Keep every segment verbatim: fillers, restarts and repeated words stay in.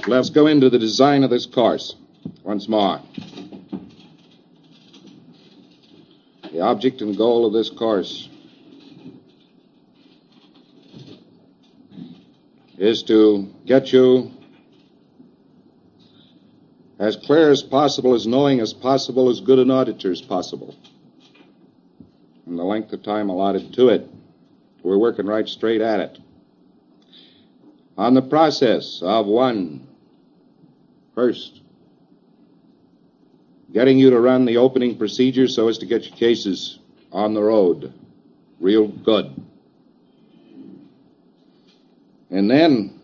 let's go into the design of this course once more. The object and goal of this course is to get you as clear as possible, as knowing as possible, as good an auditor as possible. And the length of time allotted to it, we're working right straight at it. On the process of one, first, getting you to run the opening procedure so as to get your cases on the road real good. And then,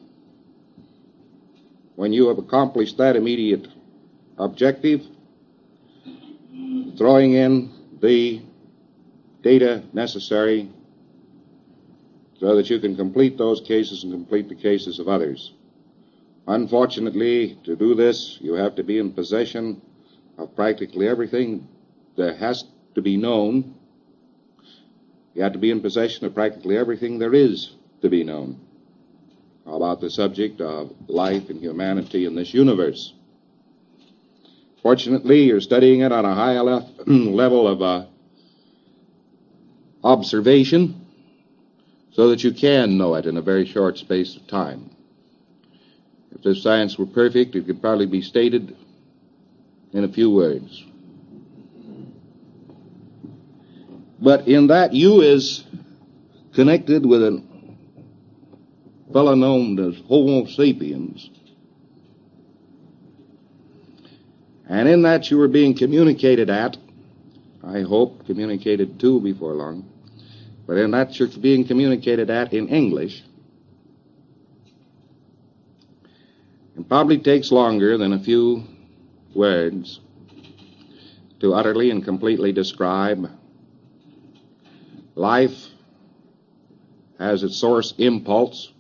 when you have accomplished that immediate objective, throwing in the data necessary so that you can complete those cases and complete the cases of others. Unfortunately, to do this, you have to be in possession of practically everything that has to be known. You have to be in possession of practically everything there is to be known about the subject of life and humanity in this universe. Fortunately, you're studying it on a high level of uh, observation so that you can know it in a very short space of time. If this science were perfect, it could probably be stated in a few words. But in that, you is connected with a fellow known as Homo sapiens. And in that you are being communicated at, I hope communicated to before long, but in that you're being communicated at in English. It probably takes longer than a few words to utterly and completely describe life as its source impulse,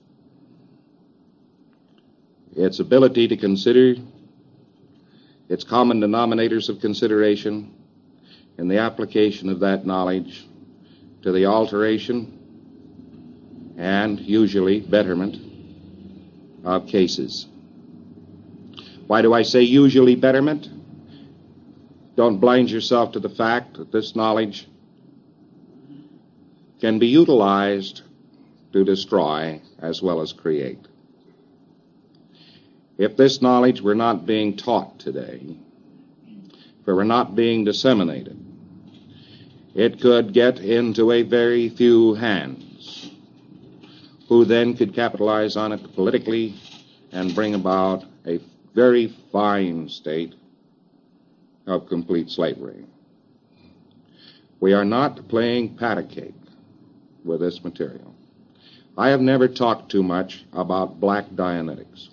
its ability to consider, its common denominators of consideration, and the application of that knowledge to the alteration and usually betterment of cases. Why do I say usually betterment? Don't blind yourself to the fact that this knowledge can be utilized to destroy as well as create. If this knowledge were not being taught today, if it were not being disseminated, it could get into a very few hands, who then could capitalize on it politically and bring about a very fine state of complete slavery. We are not playing pat a cake with this material. I have never talked too much about black Dianetics.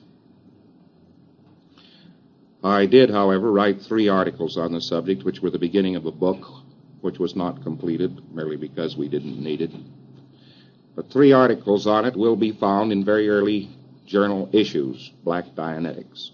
I did, however, write three articles on the subject, which were the beginning of a book, which was not completed, merely because we didn't need it. But three articles on it will be found in very early journal issues, Black Dianetics.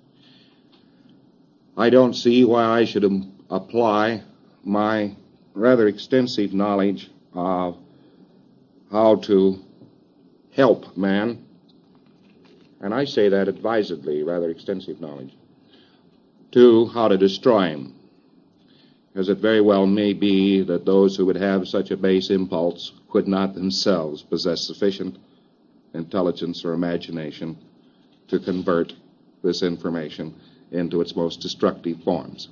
I don't see why I should um, apply my rather extensive knowledge of how to help man, and I say that advisedly, rather extensive knowledge, to how to destroy him, as it very well may be that those who would have such a base impulse could not themselves possess sufficient intelligence or imagination to convert this information into its most destructive forms.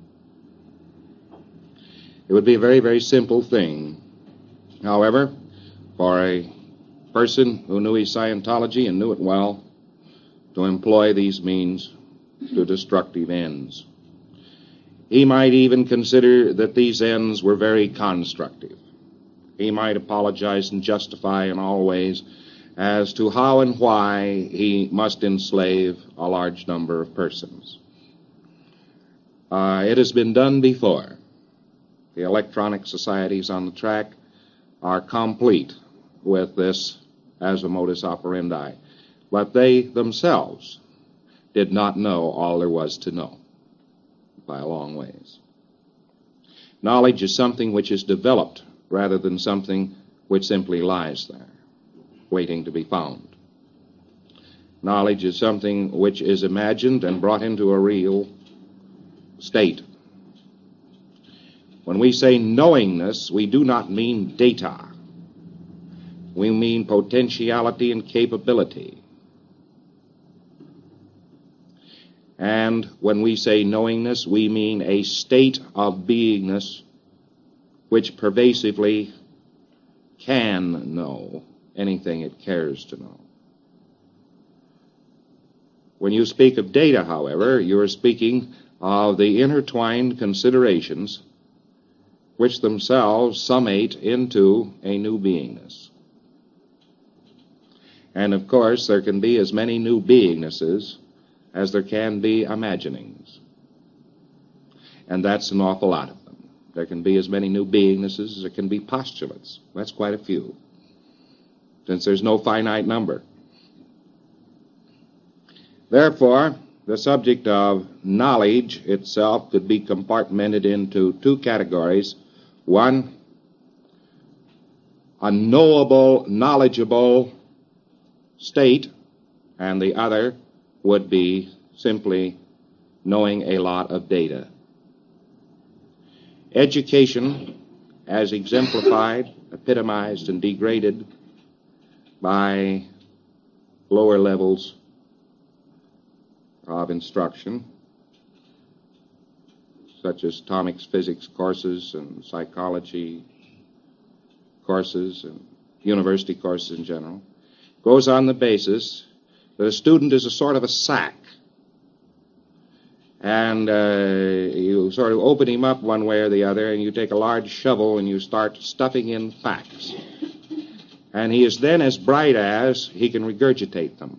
It would be a very, very simple thing, however, for a person who knew his Scientology and knew it well to employ these means to destructive ends. He might even consider that these ends were very constructive. He might apologize and justify in all ways as to how and why he must enslave a large number of persons. Uh, it has been done before. The electronic societies on the track are complete with this as a modus operandi, but they themselves did not know all there was to know by a long ways. Knowledge is something which is developed rather than something which simply lies there, waiting to be found. Knowledge is something which is imagined and brought into a real state. When we say knowingness, we do not mean data. We mean potentiality and capability. And when we say knowingness, we mean a state of beingness which pervasively can know anything it cares to know. When you speak of data, however, you are speaking of the intertwined considerations which themselves summate into a new beingness. And of course, there can be as many new beingnesses as there can be imaginings. And that's an awful lot of them. There can be as many new beingnesses as there can be postulates. That's quite a few, since there's no finite number. Therefore, the subject of knowledge itself could be compartmented into two categories. One, a knowable, knowledgeable state, and the other would be simply knowing a lot of data. Education, as exemplified, epitomized, and degraded by lower levels of instruction, such as atomic physics courses and psychology courses and university courses in general, goes on the basis that a student is a sort of a sack. And uh, you sort of open him up one way or the other, and you take a large shovel and you start stuffing in facts. And he is then as bright as he can regurgitate them.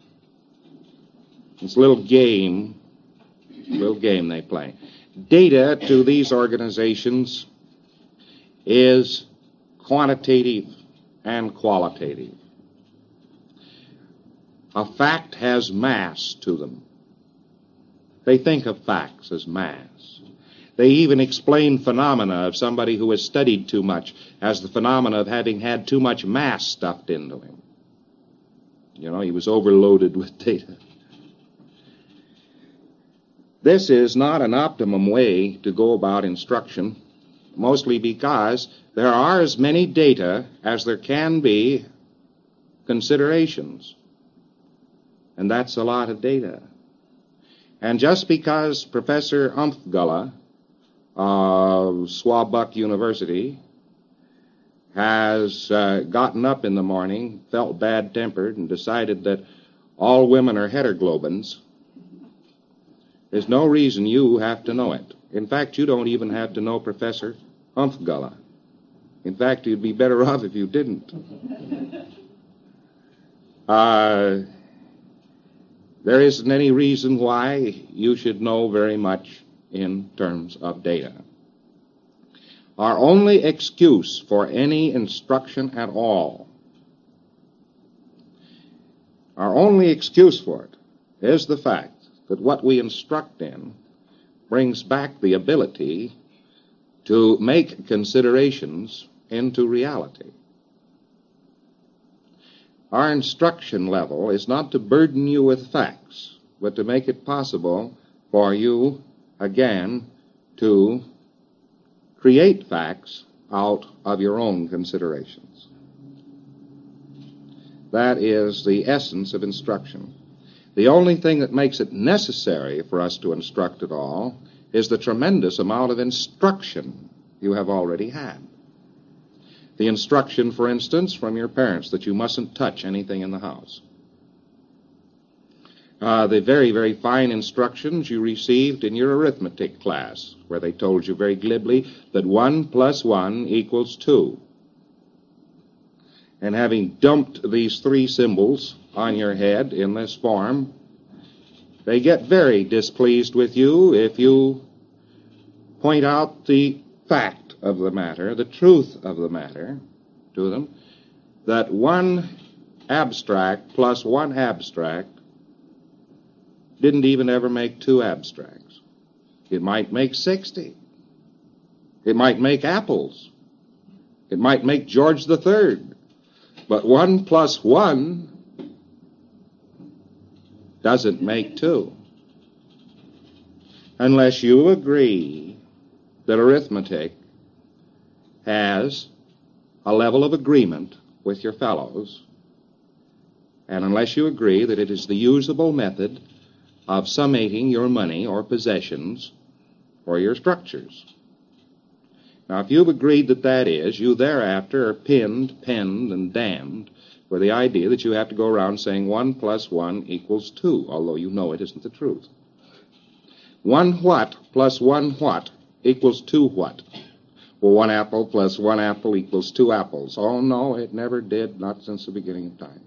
It's a little game, little game they play. Data to these organizations is quantitative and qualitative. A fact has mass to them. They think of facts as mass. They even explain phenomena of somebody who has studied too much as the phenomena of having had too much mass stuffed into him. You know, he was overloaded with data. This is not an optimum way to go about instruction, mostly because there are as many data as there can be considerations. And that's a lot of data. And just because Professor Umfgullah of Swabuk University has uh, gotten up in the morning, felt bad-tempered, and decided that all women are heteroglobins, there's no reason you have to know it. In fact, you don't even have to know Professor Umfgullah. In fact, you'd be better off if you didn't. Uh, there isn't any reason why you should know very much in terms of data. Our only excuse for any instruction at all, our only excuse for it is the fact that what we instruct in brings back the ability to make considerations into reality. Our instruction level is not to burden you with facts, but to make it possible for you, again, to create facts out of your own considerations. That is the essence of instruction. The only thing that makes it necessary for us to instruct at all is the tremendous amount of instruction you have already had. The instruction, for instance, from your parents that you mustn't touch anything in the house. Uh, the very, very fine instructions you received in your arithmetic class, where they told you very glibly that one plus one equals two. And having dumped these three symbols on your head in this form, they get very displeased with you if you point out the fact of the matter, the truth of the matter to them, that one abstract plus one abstract didn't even ever make two abstracts. It might make sixty. It might make apples. It might make George the Third. But one plus one doesn't make two. Unless you agree that arithmetic has a level of agreement with your fellows, and unless you agree that it is the usable method of summating your money or possessions or your structures. Now, if you've agreed that that is, you thereafter are pinned, penned, and damned for the idea that you have to go around saying one plus one equals two, although you know it isn't the truth. One what plus one what equals two what? Well, one apple plus one apple equals two apples. Oh, no, it never did, not since the beginning of time.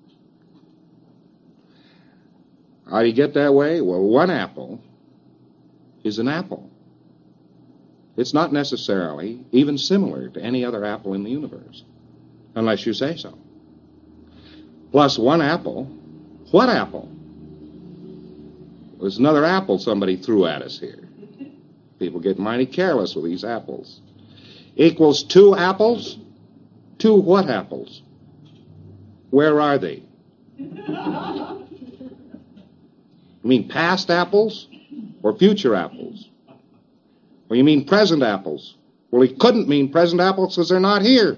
How do you get that way? Well, one apple is an apple. It's not necessarily even similar to any other apple in the universe, unless you say so. Plus one apple, what apple? There's another apple somebody threw at us here. People get mighty careless with these apples. Equals two apples? Two what apples? Where are they? You mean past apples or future apples? Or you mean present apples? Well, he couldn't mean present apples because they're not here.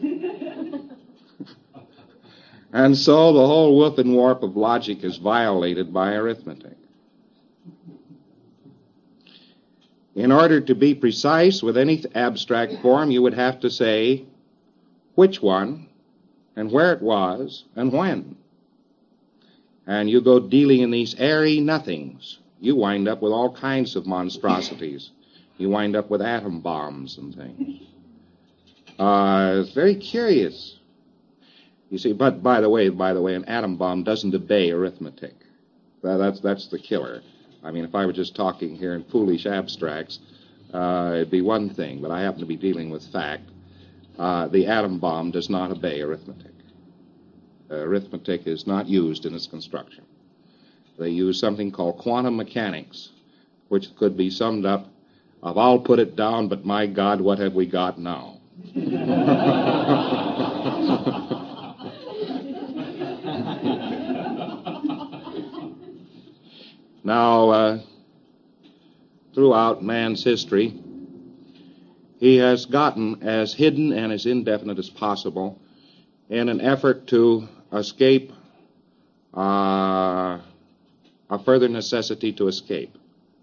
And so the whole woof and warp of logic is violated by arithmetic. In order to be precise with any abstract form, you would have to say which one and where it was and when. And you go dealing in these airy nothings, you wind up with all kinds of monstrosities. You wind up with atom bombs and things. Uh, it's very curious. You see, but by the way, by the way, an atom bomb doesn't obey arithmetic. That's, that's the killer. I mean, if I were just talking here in foolish abstracts, uh, it'd be one thing, but I happen to be dealing with fact. Uh, the atom bomb does not obey arithmetic. Uh, arithmetic is not used in its construction. They use something called quantum mechanics, which could be summed up of, I'll put it down, but my God, what have we got now? Now, uh, throughout man's history, he has gotten as hidden and as indefinite as possible in an effort to escape uh, a further necessity to escape.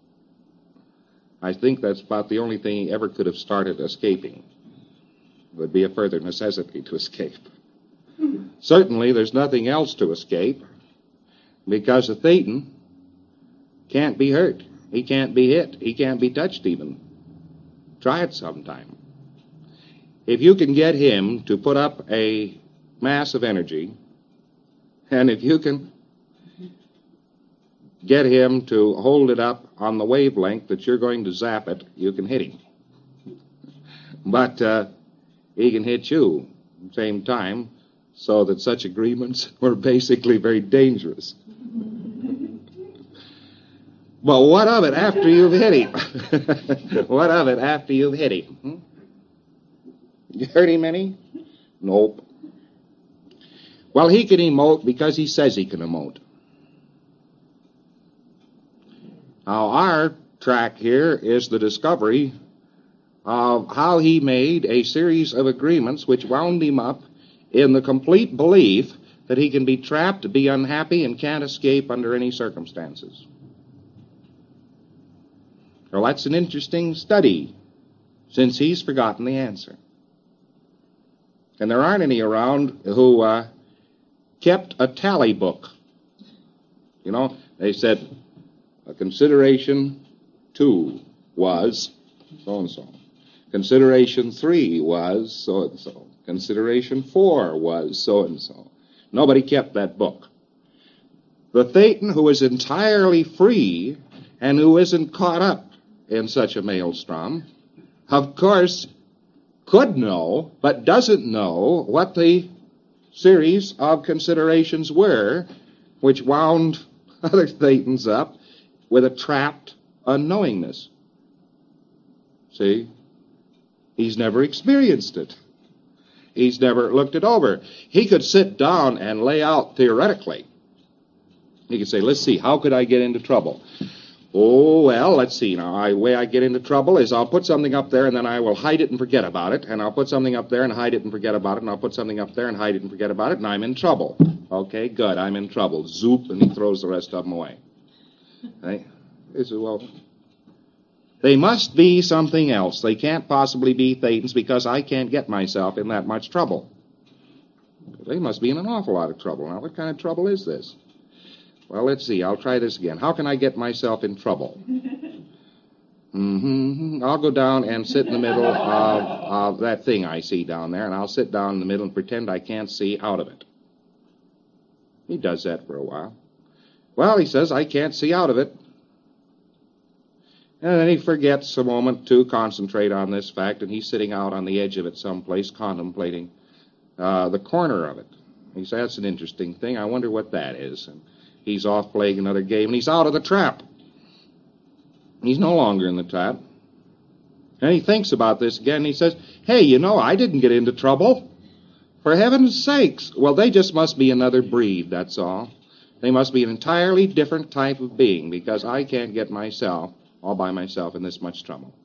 I think that's about the only thing he ever could have started escaping, would be a further necessity to escape. Certainly, there's nothing else to escape, because a Thetan can't be hurt. He can't be hit. He can't be touched even. Try it sometime. If you can get him to put up a mass of energy, and if you can get him to hold it up on the wavelength that you're going to zap it, you can hit him. But uh, he can hit you at the same time, so that such agreements were basically very dangerous. But what of it after you've hit him? What of it after you've hit him? Hmm? You hurt him any? Nope. Well, he can emote because he says he can emote. Now, our track here is the discovery of how he made a series of agreements which wound him up in the complete belief that he can be trapped, be unhappy, and can't escape under any circumstances. Well, that's an interesting study, since he's forgotten the answer. And there aren't any around who uh, kept a tally book. You know, they said, a consideration two was so-and-so. Consideration three was so-and-so. Consideration four was so-and-so. Nobody kept that book. The Thetan who is entirely free and who isn't caught up in such a maelstrom, of course, could know, but doesn't know what the series of considerations were which wound other Thetans up with a trapped unknowingness. See? He's never experienced it. He's never looked it over. He could sit down and lay out theoretically You could say, let's see, how could I get into trouble? Oh, well, let's see. Now, the way I get into trouble is I'll put something up there, and then I will hide it and forget about it, and I'll put something up there and hide it and forget about it, and I'll put something up there and hide it and forget about it, and I'm in trouble. Okay, good, I'm in trouble. Zoop, and he throws the rest of them away. Right? He says, well, they must be something else. They can't possibly be Thetans because I can't get myself in that much trouble. They must be in an awful lot of trouble. Now, what kind of trouble is this? Well, let's see. I'll try this again. How can I get myself in trouble? Mm-hmm. I'll go down and sit in the middle of, of that thing I see down there, and I'll sit down in the middle and pretend I can't see out of it. He does that for a while. Well, he says, I can't see out of it. And then he forgets a moment to concentrate on this fact, and he's sitting out on the edge of it someplace contemplating uh, the corner of it. He says, that's an interesting thing. I wonder what that is. And he's off playing another game, and he's out of the trap. He's no longer in the trap. And he thinks about this again, and he says, hey, you know, I didn't get into trouble. For heaven's sakes. Well, they just must be another breed, that's all. They must be an entirely different type of being, because I can't get myself all by myself in this much trouble.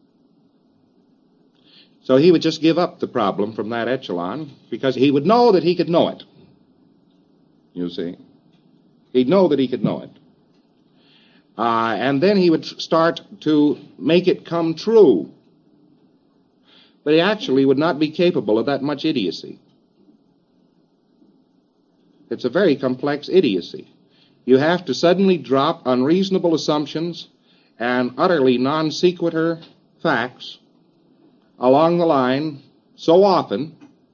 So he would just give up the problem from that echelon, because he would know that he could know it. You see? He'd know that he could know it. Uh, and then he would start to make it come true. But he actually would not be capable of that much idiocy. It's a very complex idiocy. You have to suddenly drop unreasonable assumptions and utterly non sequitur facts along the line so often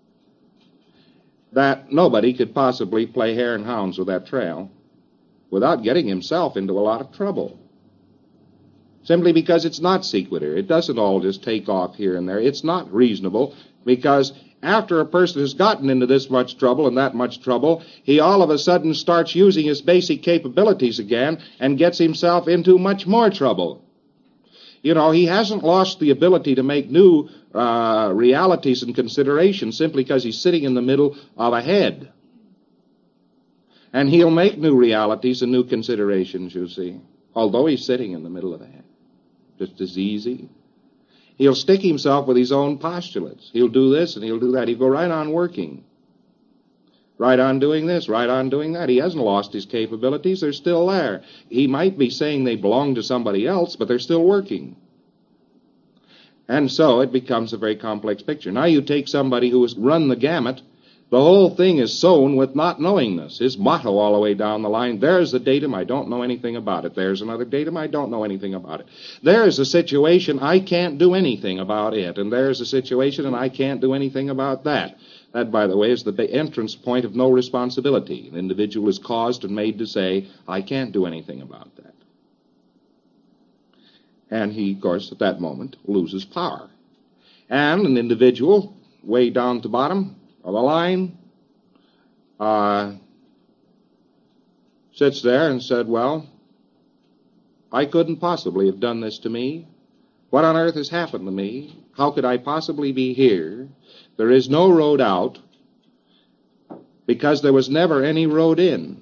that nobody could possibly play hare and hounds with that trail without getting himself into a lot of trouble. Simply because it's not sequitur. It doesn't all just take off here and there. It's not reasonable, because after a person has gotten into this much trouble and that much trouble, he all of a sudden starts using his basic capabilities again and gets himself into much more trouble. You know, he hasn't lost the ability to make new uh, realities and considerations simply because he's sitting in the middle of a head. And he'll make new realities and new considerations, you see, although he's sitting in the middle of a head. Just as easy. He'll stick himself with his own postulates. He'll do this and he'll do that. He'll go right on working. Right on doing this, right on doing that. He hasn't lost his capabilities. They're still there. He might be saying they belong to somebody else, but they're still working. And so it becomes a very complex picture. Now you take somebody who has run the gamut. The whole thing is sown with not knowingness. His motto all the way down the line, there's a datum, I don't know anything about it. There's another datum, I don't know anything about it. There's a situation, I can't do anything about it. And there's a situation, and I can't do anything about that. That, by the way, is the entrance point of no responsibility. An individual is caused and made to say, I can't do anything about that. And he, of course, at that moment, loses power. And an individual, way down at the bottom of the line, uh, sits there and said, well, I couldn't possibly have done this to me. What on earth has happened to me? How could I possibly be here? There is no road out, because there was never any road in.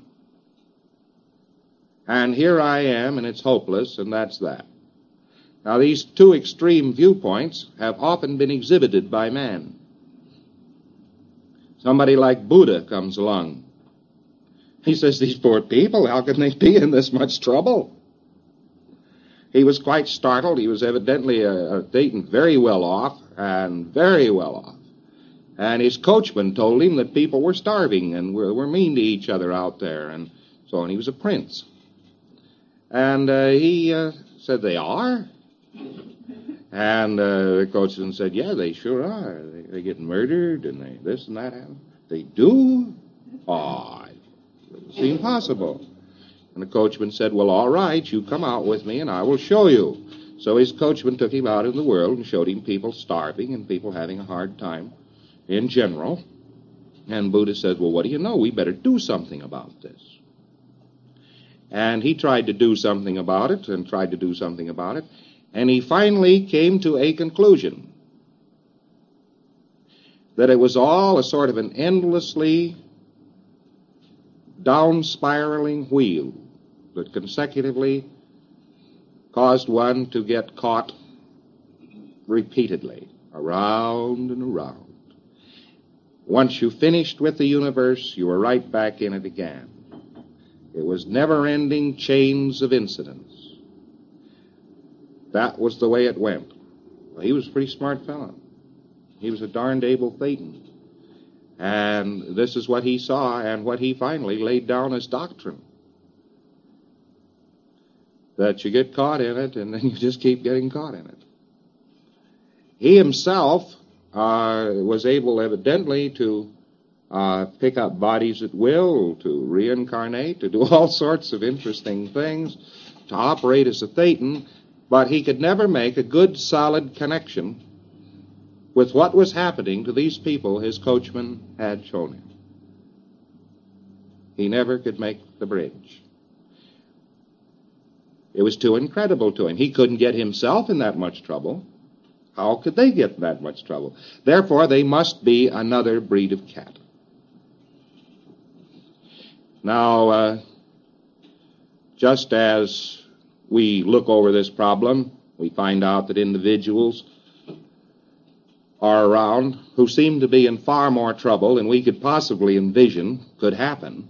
And here I am, and it's hopeless, and that's that. Now, these two extreme viewpoints have often been exhibited by man. Somebody like Buddha comes along. He says, these poor people, how can they be in this much trouble? He was quite startled. He was evidently a, a Thetan very well off, and very well off. And his coachman told him that people were starving and were, were mean to each other out there, and so on. He was a prince. And uh, he uh, said, they are? And uh, the coachman said, yeah, they sure are. They, they get murdered, and they this and that happen. They do? Oh, it seemed possible. And the coachman said, well, all right, you come out with me, and I will show you. So his coachman took him out in the world and showed him people starving and people having a hard time in general. And Buddha said, well, what do you know? We better do something about this. And he tried to do something about it and tried to do something about it. And he finally came to a conclusion that it was all a sort of an endlessly down-spiraling wheel. that consecutively caused one to get caught repeatedly, around and around. Once you finished with the universe, you were right back in it again. It was never-ending chains of incidents. That was the way it went. Well, he was a pretty smart fellow. He was a darned able Thetan. And this is what he saw and what he finally laid down as doctrine. That you get caught in it and then you just keep getting caught in it. He himself uh, was able evidently to uh, pick up bodies at will, to reincarnate, to do all sorts of interesting things, to operate as a Thetan, but he could never make a good, solid connection with what was happening to these people his coachman had shown him. He never could make the bridge. It was too incredible to him. He couldn't get himself in that much trouble. How could they get in that much trouble? Therefore, they must be another breed of cat. Now, uh, just as we look over this problem, we find out that individuals are around who seem to be in far more trouble than we could possibly envision could happen.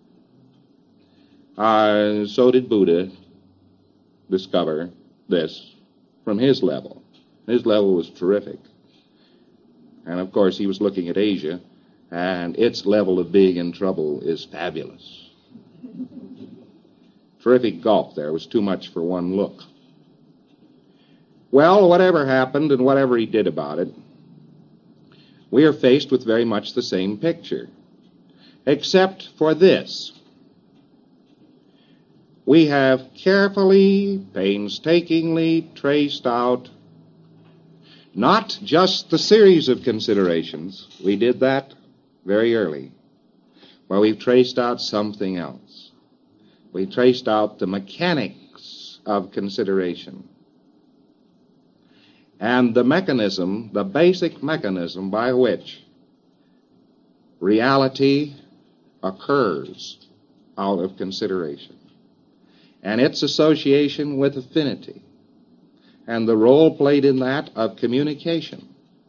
Uh, so did Buddha discover this from his level. His level was terrific. And of course he was looking at Asia, and its level of being in trouble is fabulous. Terrific gulf there. It was too much for one look. Well, whatever happened and whatever he did about it, we are faced with very much the same picture, except for this. We have carefully, painstakingly traced out not just the series of considerations. We did that very early, where we've traced out something else. We traced out the mechanics of consideration and the mechanism, the basic mechanism by which reality occurs out of consideration, and its association with affinity, and the role played in that of communication.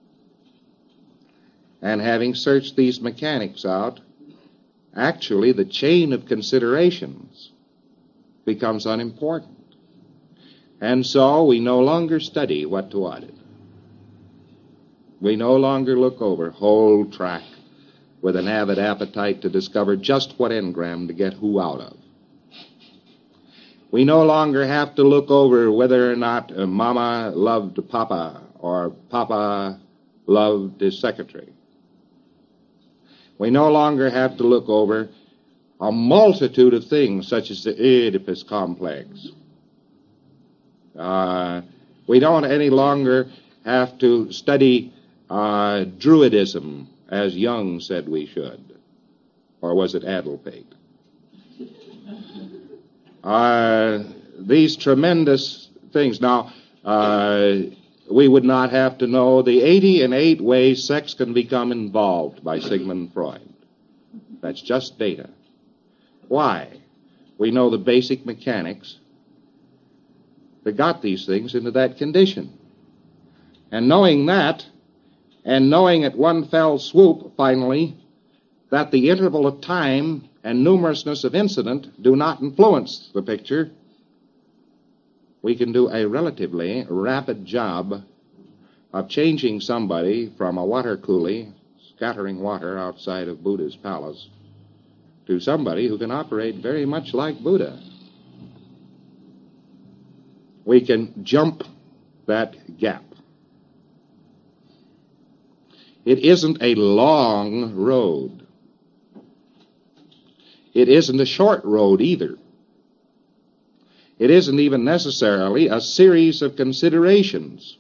And having searched these mechanics out, actually the chain of considerations becomes unimportant. And so we no longer study what to audit. We no longer look over whole track with an avid appetite to discover just what engram to get who out of. We no longer have to look over whether or not uh, Mama loved Papa or Papa loved his secretary. We no longer have to look over a multitude of things such as the Oedipus complex. Uh, we don't any longer have to study uh, Druidism as Jung said we should. Or was it Adelpate? Uh, these tremendous things. Now, uh, we would not have to know the eighty and eight ways sex can become involved by Sigmund Freud. That's just data. Why? We know the basic mechanics that got these things into that condition. And knowing that, and knowing at one fell swoop, finally, that the interval of time and numerousness of incident do not influence the picture, we can do a relatively rapid job of changing somebody from a water coolie scattering water outside of Buddha's palace to somebody who can operate very much like Buddha. We can jump that gap. It isn't a long road. It isn't a short road either. It isn't even necessarily a series of considerations.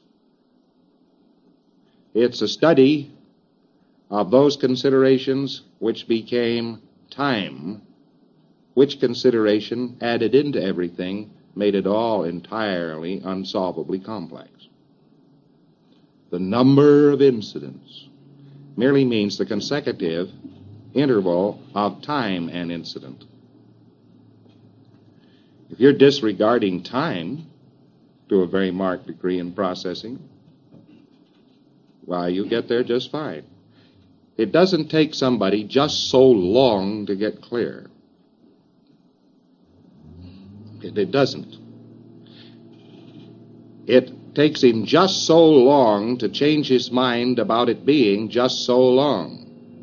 It's a study of those considerations which became time, which consideration added into everything made it all entirely unsolvably complex. The number of incidents merely means the consecutive interval of time and incident. If you're disregarding time to a very marked degree in processing, why, you get there just fine. It doesn't take somebody just so long to get clear. It, it doesn't. It takes him just so long to change his mind about it being just so long.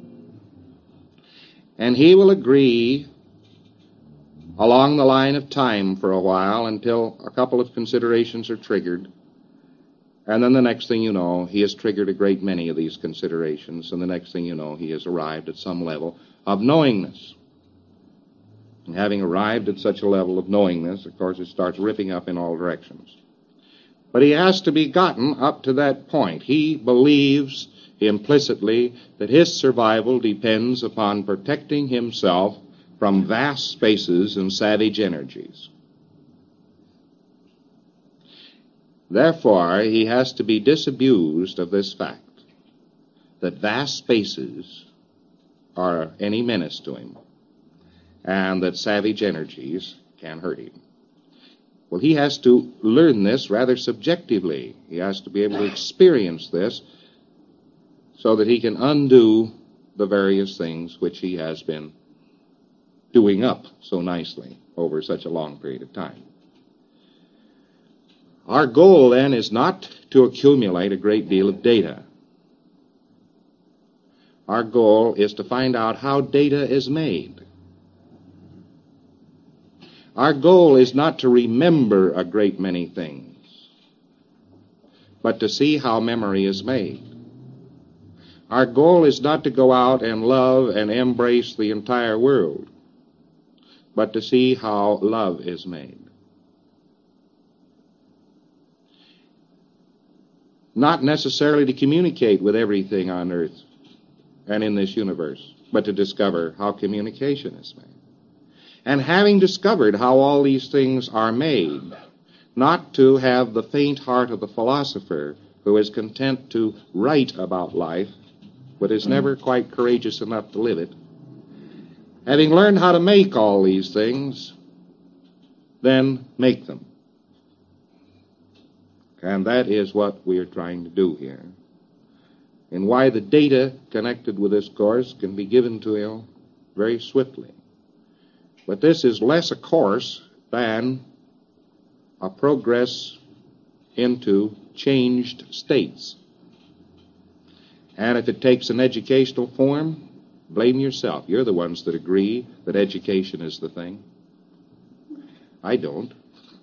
And he will agree along the line of time for a while until a couple of considerations are triggered. And then the next thing you know, he has triggered a great many of these considerations, and the next thing you know, he has arrived at some level of knowingness. And having arrived at such a level of knowingness, of course, it starts ripping up in all directions. But he has to be gotten up to that point. He believes implicitly that his survival depends upon protecting himself from vast spaces and savage energies. Therefore, he has to be disabused of this fact, that vast spaces are any menace to him, and that savage energies can hurt him. Well, he has to learn this rather subjectively. He has to be able to experience this so that he can undo the various things which he has been doing up so nicely over such a long period of time. Our goal, then, is not to accumulate a great deal of data. Our goal is to find out how data is made. Our goal is not to remember a great many things, but to see how memory is made. Our goal is not to go out and love and embrace the entire world, but to see how love is made. Not necessarily to communicate with everything on earth and in this universe, but to discover how communication is made. And having discovered how all these things are made, not to have the faint heart of the philosopher who is content to write about life, but is never quite courageous enough to live it. Having learned how to make all these things, then make them. And that is what we are trying to do here. And why the data connected with this course can be given to you very swiftly. But this is less a course than a progress into changed states. And if it takes an educational form, blame yourself. You're the ones that agree that education is the thing. I don't.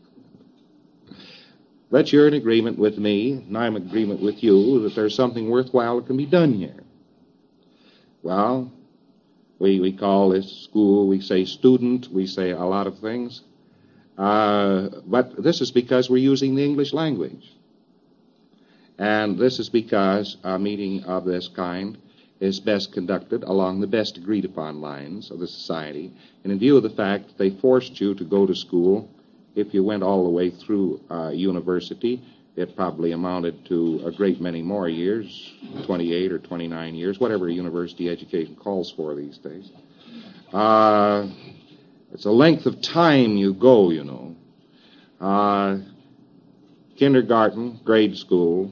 But you're in agreement with me, and I'm in agreement with you, that there's something worthwhile that can be done here. Well, we, we call this school, we say student, we say a lot of things. Uh, but this is because we're using the English language. And this is because a meeting of this kind is best conducted along the best agreed upon lines of the society. And in view of the fact that they forced you to go to school, if you went all the way through uh, university, it probably amounted to a great many more years, twenty-eight or twenty-nine years, whatever university education calls for these days. Uh, it's a length of time you go, you know. Uh, kindergarten, grade school,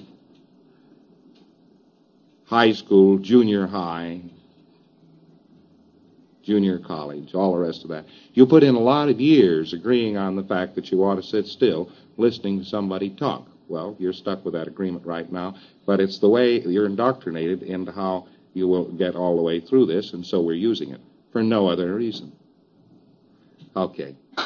high school, junior high, junior college, all the rest of that. You put in a lot of years agreeing on the fact that you ought to sit still, listening to somebody talk. Well, you're stuck with that agreement right now, but it's the way you're indoctrinated into how you will get all the way through this, and so we're using it for no other reason. Okay.